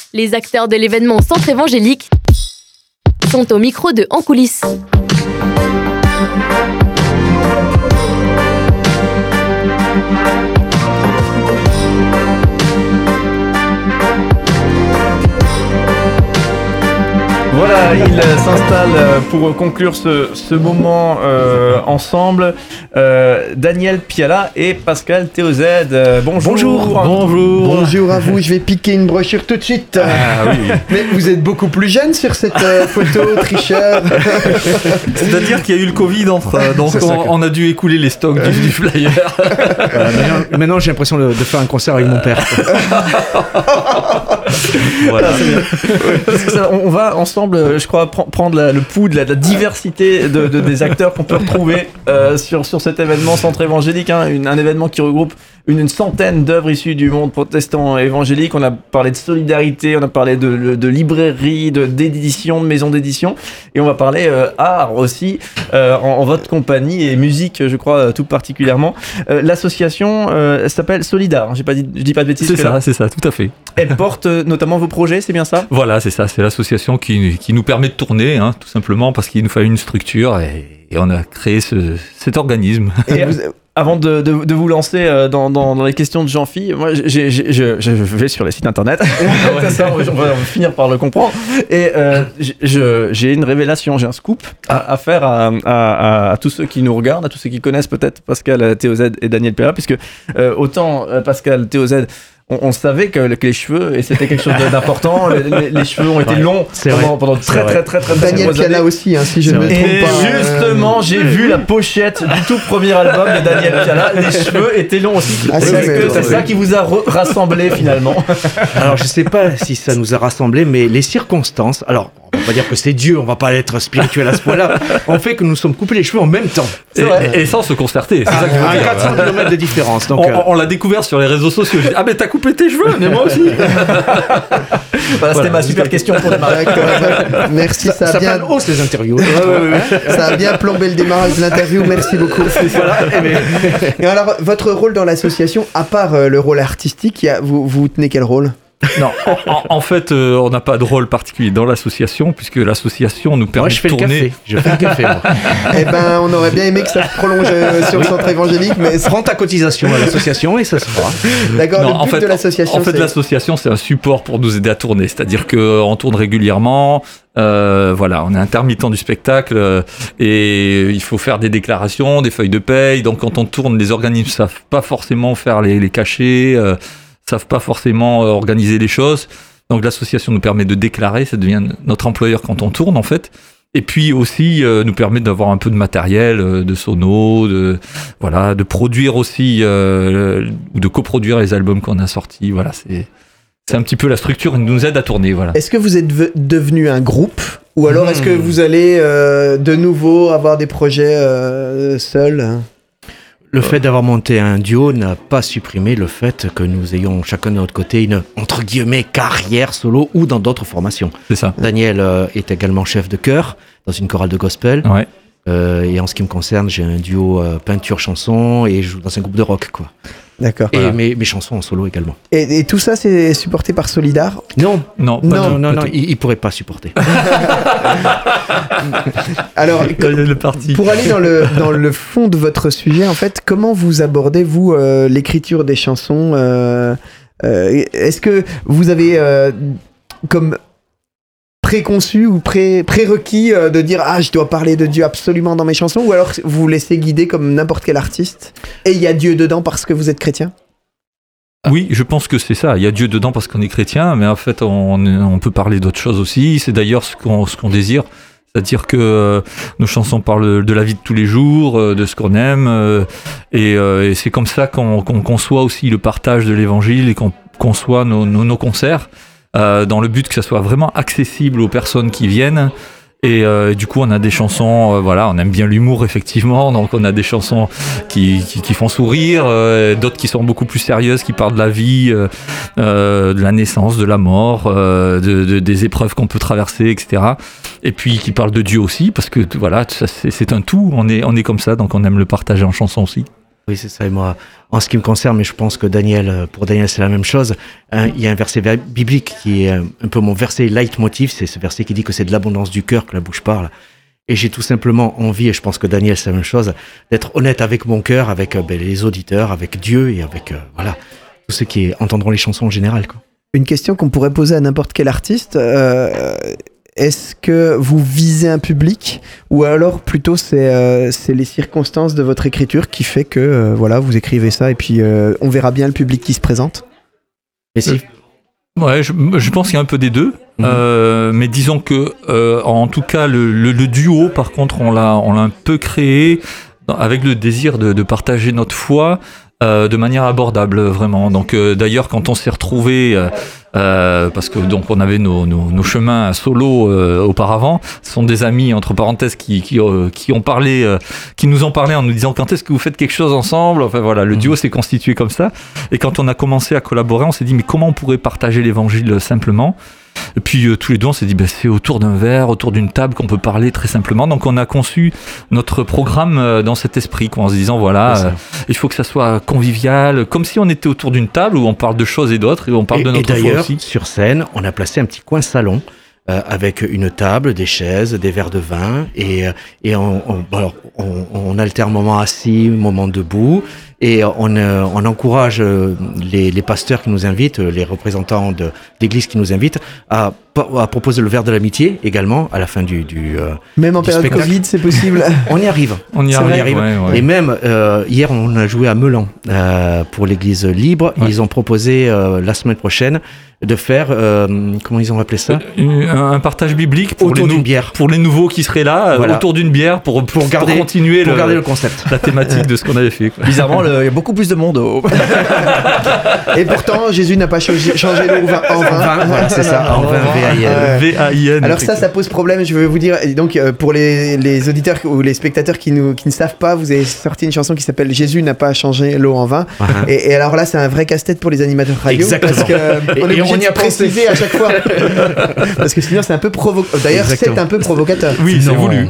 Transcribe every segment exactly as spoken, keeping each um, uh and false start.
Les acteurs de l'événement Centre évangélique sont au micro de En coulisses. Voilà, ils s'installent pour conclure ce, ce moment euh, ensemble. Euh, Daniel Piala et Pascal Théozède. Euh, bonjour. Bonjour. Bonjour. Bonjour à vous. Je vais piquer une brochure tout de suite. Ah oui. Mais vous êtes beaucoup plus jeune sur cette euh, photo, tricheur. C'est-à-dire qu'il y a eu le Covid entre, donc on, on a dû écouler les stocks du, du flyer. Voilà, maintenant, maintenant, j'ai l'impression de, de faire un concert avec mon père. Voilà. Ça, on va ensemble, je crois, pr- prendre la, le pouls de la, de la diversité de, de, des acteurs qu'on peut retrouver euh, sur, sur cet événement Centre évangélique, hein, une, un événement qui regroupe une, une centaine d'œuvres issues du monde protestant évangélique. On a parlé de solidarité, on a parlé de, de, de librairie, de, d'édition, de maison d'édition, et on va parler euh, art aussi, euh, en, en votre compagnie, et musique, je crois, tout particulièrement. Euh, l'association euh, s'appelle Solidar, j'ai pas dit, je dis pas de bêtises. C'est ça, là. c'est ça, tout à fait. Elle porte euh, notamment vos projets, c'est bien ça ? Voilà, c'est ça, c'est l'association qui, qui nous permet de tourner, hein, tout simplement parce qu'il nous fallait une structure et, et on a créé ce, cet organisme. Et vous, avant de, de, de vous lancer dans, dans, dans les questions de Jean-Phi, moi j'ai, j'ai, je, je vais sur les sites internet, ouais. Ça, on, va, on va finir par le comprendre, et euh, je, j'ai une révélation, j'ai un scoop à, à faire à, à, à, à tous ceux qui nous regardent, à tous ceux qui connaissent peut-être Pascal Théozède et Daniel Piala, puisque euh, autant Pascal Théozède, On, on savait que, que les cheveux, et c'était quelque chose d'important, les, les, les cheveux ont été ouais, longs pendant, pendant très, très, très, très, très, très Daniel Piala aussi, hein, si je ne me trompe et pas. Et justement, euh... j'ai vu la pochette du tout premier album de Daniel Piala, les cheveux étaient longs aussi. Ah, c'est, c'est, que c'est ça qui vous a re- rassemblé finalement. Alors, je ne sais pas si ça nous a rassemblés, mais les circonstances, alors, on ne va pas dire que c'est Dieu, on ne va pas être spirituel à ce point-là, ont fait que nous sommes coupés les cheveux en même temps. C'est vrai. Et, et sans se concerter, c'est ah, ça qu'il faut dire. À quatre cents kilomètres de différence. Donc, on, euh... on l'a découvert sur les réseaux sociaux. J'ai dit, ah, mais t'as coupé tes cheveux, mais moi aussi. Voilà, c'était ma super question pour démarrer. Merci, ça, ça, ça ça a bien hausse les interviews. Ouais, ouais, ouais. Ça a bien plombé le démarrage de l'interview. Merci beaucoup. Voilà. Et alors, votre rôle dans l'association, à part euh, le rôle artistique, y a, vous, vous tenez quel rôle ? Non, en, en fait, euh, on n'a pas de rôle particulier dans l'association, puisque l'association nous permet moi, je fais de tourner. Le café. Je fais le café, moi. Eh ben, on aurait bien aimé que ça se prolonge euh, sur le centre évangélique, mais prends ta cotisation à l'association et ça se fera. D'accord. Non, le but en fait, de l'association, en fait, c'est... l'association, c'est un support pour nous aider à tourner. C'est-à-dire qu'on tourne régulièrement. Euh, voilà, on est intermittent du spectacle euh, et il faut faire des déclarations, des feuilles de paye. Donc, quand on tourne, les organismes savent pas forcément faire les, les cachets, euh, savent pas forcément euh, organiser les choses. Donc l'association nous permet de déclarer, ça devient notre employeur quand on tourne en fait. Et puis aussi euh, nous permet d'avoir un peu de matériel, euh, de sono, de voilà, de produire aussi euh, ou de coproduire les albums qu'on a sortis. Voilà, c'est c'est un petit peu la structure qui nous aide à tourner. Voilà. Est-ce que vous êtes v- devenu un groupe ou alors mmh. est-ce que vous allez euh, de nouveau avoir des projets euh, seuls ? Le fait d'avoir monté un duo n'a pas supprimé le fait que nous ayons chacun de notre côté une, entre guillemets, carrière solo ou dans d'autres formations. C'est ça. Daniel euh, est également chef de chœur dans une chorale de gospel. Ouais. Euh, et en ce qui me concerne, j'ai un duo euh, peinture-chanson et je joue dans un groupe de rock, quoi. D'accord. Et voilà. mes, mes chansons en solo également. Et, et tout ça, c'est supporté par Solidar ? Non. Non, non, non, non, non il ne pourrait pas supporter. Alors, le parti. Pour aller dans le, dans le fond de votre sujet, en fait, comment vous abordez, vous, euh, l'écriture des chansons euh, euh, Est-ce que vous avez euh, comme préconçu ou pré, prérequis euh, de dire « Ah, je dois parler de Dieu absolument dans mes chansons » ou alors vous vous laissez guider comme n'importe quel artiste et il y a Dieu dedans parce que vous êtes chrétien ? Oui, je pense que c'est ça. Il y a Dieu dedans parce qu'on est chrétien, mais en fait, on, on peut parler d'autres choses aussi. C'est d'ailleurs ce qu'on, ce qu'on désire. C'est-à-dire que euh, nos chansons parlent de la vie de tous les jours, euh, de ce qu'on aime, euh, et, euh, et c'est comme ça qu'on, qu'on conçoit aussi le partage de l'évangile et qu'on conçoit nos, nos, nos concerts. Euh, dans le but que ça soit vraiment accessible aux personnes qui viennent et euh, du coup on a des chansons euh, voilà, on aime bien l'humour effectivement, donc on a des chansons qui, qui, qui font sourire, euh, d'autres qui sont beaucoup plus sérieuses, qui parlent de la vie, euh, euh, de la naissance, de la mort, euh, de, de, des épreuves qu'on peut traverser, etc. Et puis qui parlent de Dieu aussi, parce que voilà, ça, c'est, c'est un tout, on est, on est comme ça, donc on aime le partager en chanson aussi. Oui, c'est ça. Et moi, en ce qui me concerne, mais je pense que Daniel, pour Daniel, c'est la même chose. Hein, il y a un verset biblique qui est un peu mon verset leitmotiv. C'est ce verset qui dit que c'est de l'abondance du cœur que la bouche parle. Et j'ai tout simplement envie, et je pense que Daniel, c'est la même chose, d'être honnête avec mon cœur, avec euh, ben, les auditeurs, avec Dieu et avec euh, voilà tous ceux qui entendront les chansons en général, quoi. Une question qu'on pourrait poser à n'importe quel artiste. Euh, est-ce que vous visez un public ou alors plutôt c'est, euh, c'est les circonstances de votre écriture qui fait que euh, voilà, vous écrivez ça et puis euh, on verra bien le public qui se présente? Et si Ouais, je, je pense qu'il y a un peu des deux. Mmh. Euh, mais disons que, euh, en tout cas, le, le, le duo, par contre, on l'a, on l'a un peu créé avec le désir de, de partager notre foi euh, de manière abordable, vraiment. Donc, euh, d'ailleurs, quand on s'est retrouvés, euh, euh, parce que donc on avait nos, nos, nos chemins solo euh, auparavant, ce sont des amis entre parenthèses qui qui, euh, qui ont parlé, euh, qui nous ont parlé en nous disant quand est-ce que vous faites quelque chose ensemble. Enfin voilà, le duo s'est constitué comme ça. Et quand on a commencé à collaborer, on s'est dit mais comment on pourrait partager l'évangile simplement. Et puis euh, tous les deux on s'est dit bah, c'est autour d'un verre, autour d'une table qu'on peut parler très simplement. Donc on a conçu notre programme euh, dans cet esprit, quoi, en se disant voilà, euh, il faut que ça soit convivial, comme si on était autour d'une table où on parle de choses et d'autres et on parle et, de notre foi aussi. Et d'ailleurs, sur scène, on a placé un petit coin salon euh, avec une table, des chaises, des verres de vin et, et on, on, alors, on, on alterne moment assis, moment debout. Et on, euh, on encourage euh, les, les pasteurs qui nous invitent, les représentants de l'église qui nous invitent, à, à proposer le verre de l'amitié également à la fin du, du euh, Même en du période spectacle. Covid, c'est possible. On y arrive. On y C'est arrive. vrai, on y arrive. Ouais, ouais. Et même euh, hier, on a joué à Melan euh, pour l'église libre. Ouais. Ils ont proposé euh, la semaine prochaine de faire, euh, comment ils ont appelé ça, un, un partage biblique pour autour les, d'une nou- bière. pour les nouveaux qui seraient là, Voilà. euh, autour d'une bière pour, pour, Pour garder- pour continuer Pour le, garder le concept. la thématique de ce qu'on avait fait, quoi. Bizarrement, le- il y a beaucoup plus de monde. Au... Et pourtant, Jésus n'a pas changé, changé l'eau vin en vin. Vin, voilà, c'est ça, en vin V A I N. Ouais. V A I N. Alors ça, ça pose problème, je veux vous dire. Et donc, euh, pour les, les auditeurs ou les spectateurs qui, nous, qui ne savent pas, vous avez sorti une chanson qui s'appelle « Jésus n'a pas changé l'eau en vin ». Uh-huh. Et, et alors là, c'est un vrai casse-tête pour les animateurs radio. Exactement. Parce que euh, Et- on est et obligé on de y a pensé. préciser à chaque fois. Parce que sinon, c'est un peu provocateur. D'ailleurs, Exactement. c'est un peu provocateur. Oui, c'est Non. voulu.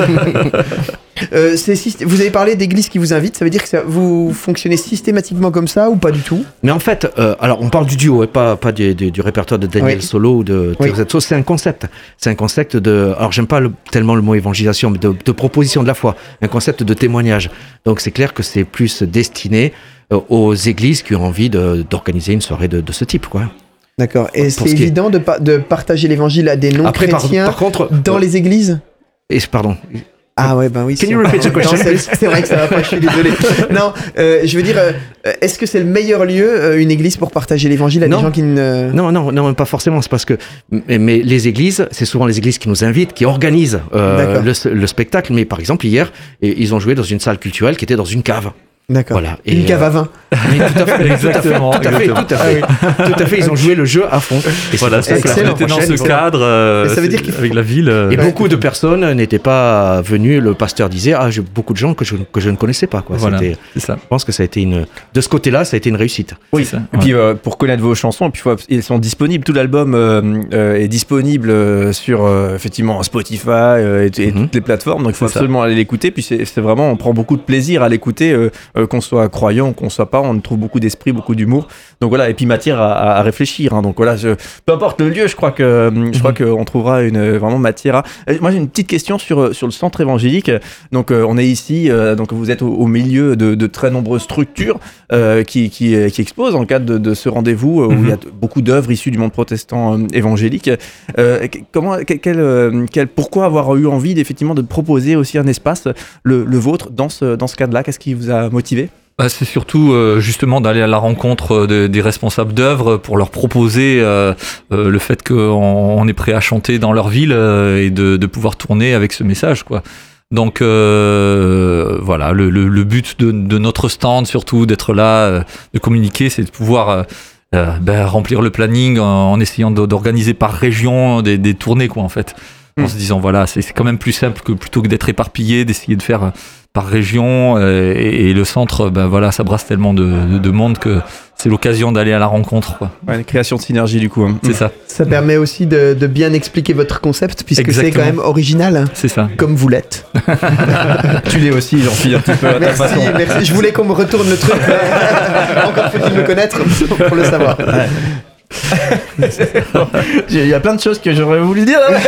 Euh, c'est syst- vous avez parlé d'églises qui vous invitent, ça veut dire que ça, vous fonctionnez systématiquement comme ça ou pas du tout? Mais en fait, euh, alors on parle du duo, et pas, pas du, du, du répertoire de Daniel Oui. Solo ou de Oui. Thérèse Hetzo, c'est un concept. C'est un concept de, alors j'aime pas le, tellement le mot évangélisation, mais de, de proposition de la foi, un concept de témoignage. Donc c'est clair que c'est plus destiné euh, aux églises qui ont envie de, d'organiser une soirée de, de ce type, quoi. D'accord. Et Pour c'est ce qui est- évident de, pa- de partager l'évangile à des Après, par, non-chrétiens par contre, dans euh, les églises? et, pardon, Ah ouais, ben oui. Can si you on repeat parle- the question, Non, c'est, please? c'est vrai que ça va pas, je suis désolé. Non, euh, je veux dire, euh, est-ce que c'est le meilleur lieu, euh, une église, pour partager l'évangile à Non. des gens qui ne... Non, non, non, pas forcément. C'est parce que, mais, mais les églises, c'est souvent les églises qui nous invitent, qui organisent euh, D'accord. le, le spectacle. Mais par exemple, hier, et, ils ont joué dans une salle culturelle qui était dans une cave. D'accord. Voilà. Une Et, cave euh, à vin. Mais tout à fait, Exactement, tout à fait, tout à fait, tout à fait, tout à fait. Ils ont joué le jeu à fond. Et Voilà, c'est c'est pour ça que excellent. la on était dans prochaine, ce voilà. cadre euh, Et ça veut c'est- dire qu'il faut- avec la ville. euh, Et Ouais. beaucoup de personnes n'étaient pas venues. Le pasteur disait, ah, j'ai beaucoup de gens que je, que je ne connaissais pas, quoi. Voilà, C'était- c'est ça. je pense que ça a été une, de ce côté-là, ça a été une réussite. Oui, C'est ça, et ouais. puis euh, pour connaître vos chansons, et puis faut- ils sont disponibles. Tout l'album euh, euh, est disponible euh, sur euh, effectivement Spotify euh, et, et Mhm. toutes les plateformes. Donc il faut C'est ça. absolument aller l'écouter. Puis c'est, c'est vraiment, on prend beaucoup de plaisir à l'écouter, euh, euh, qu'on soit croyant, qu'on soit pas. On trouve beaucoup d'esprit, beaucoup d'humour. Donc voilà, et puis matière à, à- à réfléchir. Hein. Donc voilà, je, peu importe le lieu, je crois que je crois qu'on trouvera une vraiment matière à. Euh, Moi j'ai une petite question sur sur le centre évangélique. Donc euh, on est ici, euh, donc vous êtes au, au milieu de, de très nombreuses structures euh, qui, qui, qui exposent dans le cadre de, de ce rendez-vous euh, où il y a t- beaucoup d'œuvres issues du monde protestant euh, évangélique. Euh, qu- comment, quel, quel, euh, quel- pourquoi avoir eu envie d'effectivement de proposer aussi un espace, le, le vôtre, dans ce, dans ce cadre-là? Qu'est-ce qui vous a motivé? Bah, c'est surtout euh, justement d'aller à la rencontre euh, de- des responsables d'œuvres pour leur proposer euh, euh, le fait qu'on on est prêt à chanter dans leur ville euh, et de, de pouvoir tourner avec ce message, quoi. Donc euh, voilà, le, le, le but de, de notre stand, surtout d'être là, euh, de communiquer, c'est de pouvoir euh, euh, ben, remplir le planning en, en essayant de- d'organiser par région des, des tournées, quoi, en fait. En Mm. se disant, voilà, c'est c'est quand même plus simple que plutôt que d'être éparpillé, d'essayer de faire euh, par région, euh, et, et le centre, ben voilà, ça brasse tellement de, de, de monde que c'est l'occasion d'aller à la rencontre. Quoi. Ouais, une création de synergie du coup. Hein. C'est ça. Ça permet aussi de, de bien expliquer votre concept puisque Exactement. c'est quand même original. Hein, c'est ça. Comme vous l'êtes. Tu l'es aussi, j'en suis un petit peu à ta Merci, façon. merci. Je voulais qu'on me retourne le truc. Encore faut-il me connaître pour le savoir. Ouais. Il y a plein de choses que j'aurais voulu dire. Là.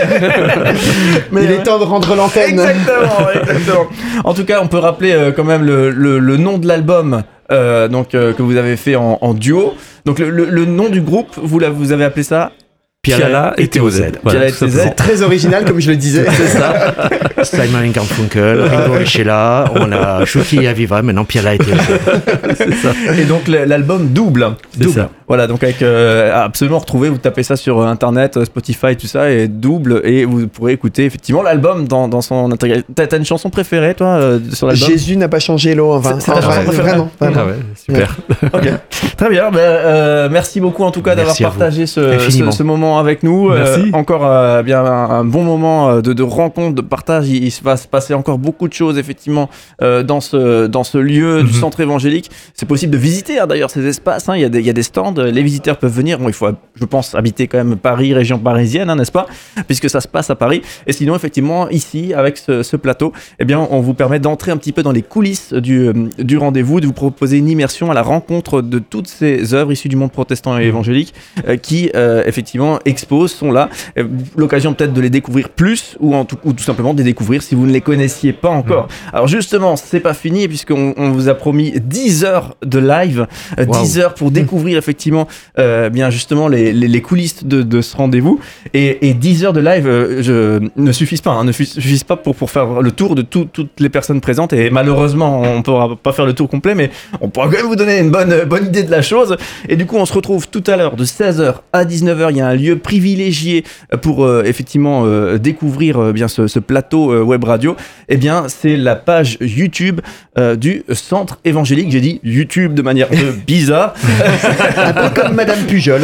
Mais il est temps de rendre l'antenne. Exactement, exactement. En tout cas, on peut rappeler euh, quand même le, le, le nom de l'album euh, donc, euh, que vous avez fait en, en duo. Donc le, le, le nom du groupe, vous, la, vous avez appelé ça Piala et T O Z. Piala et T O Z. Très original, comme je le disais. C'est ça. Simon and Garfunkel, Ringo est là, on a Shuki et Aviva, maintenant Piala et T O Z. C'est ça. Et donc l'album double. C'est double. ça. Voilà, donc avec euh, absolument retrouver, vous tapez ça sur internet, Spotify, tout ça, et double, et vous pourrez écouter effectivement l'album dans, dans son intégralité. T'as, t'as une chanson préférée, toi, euh, sur l'album? Jésus n'a pas changé l'eau, enfin. C'est, c'est ta enfin, chanson préférée? Vraiment, vraiment. Ah ouais, super. Ok, très bien. Ben, euh, merci beaucoup en tout cas Merci d'avoir partagé ce, ce, ce moment avec nous. Merci. Euh, encore euh, bien un, un bon moment de, de rencontre, de partage. Il, il va se passer encore beaucoup de choses effectivement euh, dans ce dans ce lieu mm-hmm. du centre évangélique. C'est possible de visiter hein, d'ailleurs ces espaces. Hein. Il y a des il y a des stands. Les visiteurs peuvent venir. Bon, il faut, je pense, habiter quand même Paris, région parisienne, hein, n'est-ce pas? Puisque ça se passe à Paris. Et sinon, effectivement, ici, avec ce, ce plateau, eh bien, on vous permet d'entrer un petit peu dans les coulisses du, du rendez-vous, de vous proposer une immersion à la rencontre de toutes ces œuvres issues du monde protestant et évangélique euh, qui, euh, effectivement, exposent, sont là. Euh, l'occasion peut-être de les découvrir plus ou, en tout, ou tout simplement de les découvrir si vous ne les connaissiez pas encore. Mmh. Alors, justement, c'est pas fini puisqu'on on vous a promis dix heures de live, euh, wow. dix heures pour découvrir, effectivement, euh, bien justement les, les, les coulisses de, de ce rendez-vous et, et dix heures de live euh, je, ne suffisent pas, hein, ne suffisent pas pour, pour faire le tour de tout, toutes les personnes présentes et malheureusement on ne pourra pas faire le tour complet mais on pourra quand même vous donner une bonne, bonne idée de la chose et du coup on se retrouve tout à l'heure de seize heures à dix-neuf heures. Il y a un lieu privilégié pour euh, effectivement euh, découvrir euh, bien ce, ce plateau euh, web radio. Et bien c'est la page YouTube euh, du centre évangélique. J'ai dit YouTube de manière euh, bizarre un peu comme Madame Pujol.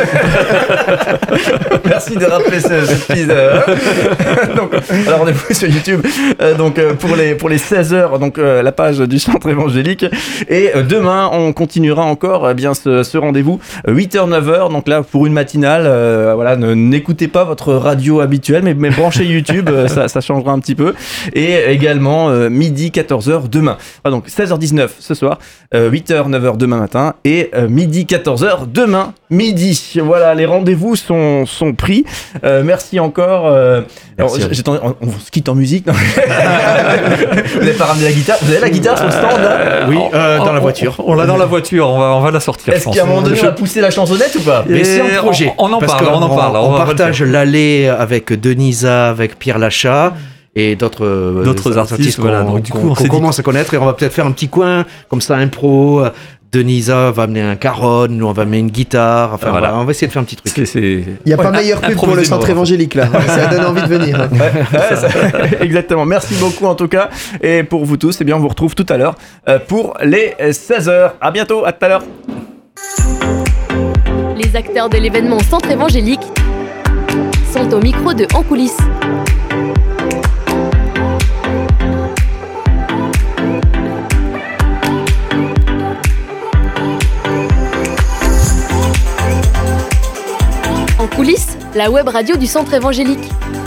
Merci de rappeler ce, ce petit euh... donc, alors on est sur YouTube euh, donc euh, pour les pour les seize heures donc euh, la page du centre évangélique et euh, demain on continuera encore euh, bien ce, ce rendez-vous huit heures neuf heures donc là pour une matinale euh, voilà ne, n'écoutez pas votre radio habituelle mais, mais branchez YouTube euh, ça, ça changera un petit peu et également euh, midi quatorze heures demain voilà, donc seize heures dix-neuf ce soir euh, huit heures neuf heures demain matin et euh, midi quatorze heures demain midi. Voilà, les rendez-vous sont, sont pris. Euh, merci encore. Euh, merci alors, j'ai, on, on se quitte en musique. Non vous n'avez pas ramené la guitare? Vous avez la guitare sur le stand là? euh, Oui, euh, dans on, la voiture. On, on l'a dans la voiture, on va, on va la sortir. Est-ce qu'à un moment donné, on va pousser la chansonnette ou pas? Mais c'est un projet. On, on en parle, on en parle. On, on partage l'allée avec Denisa, avec Pierre Lachat. Et d'autres, d'autres artistes, artistes qu'on, voilà. Donc, du coup, on, on commence dit... à connaître et on va peut-être faire un petit coin comme ça, impro. Denisa va amener un caronne, nous on va amener une guitare. Enfin, voilà. Voilà, on va essayer de faire un petit truc. C'est, c'est... Il n'y a ouais, pas meilleur pub pour le centre évangélique là. Ça donne envie de venir. Hein. Ouais, ouais, ça, exactement. Merci beaucoup en tout cas. Et pour vous tous, eh bien, on vous retrouve tout à l'heure pour les seize heures. À bientôt, à tout à l'heure. Les acteurs de l'événement centre évangélique sont au micro de En Coulisses. En Coulisses, la web radio du centre évangélique.